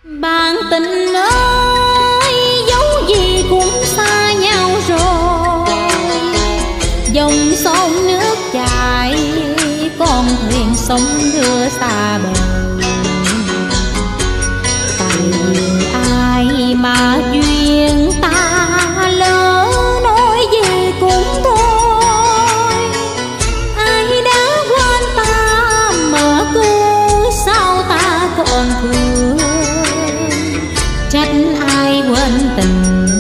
Bạn tình ơi, dấu gì cũng xa nhau rồi. Dòng sông nước chảy, con thuyền sông đưa xa bờ. Tại ai mà duyên ta lỡ, nói gì cũng thôi. Ai đã quên ta mà cứ sao ta còn thương. Trách ai quên tình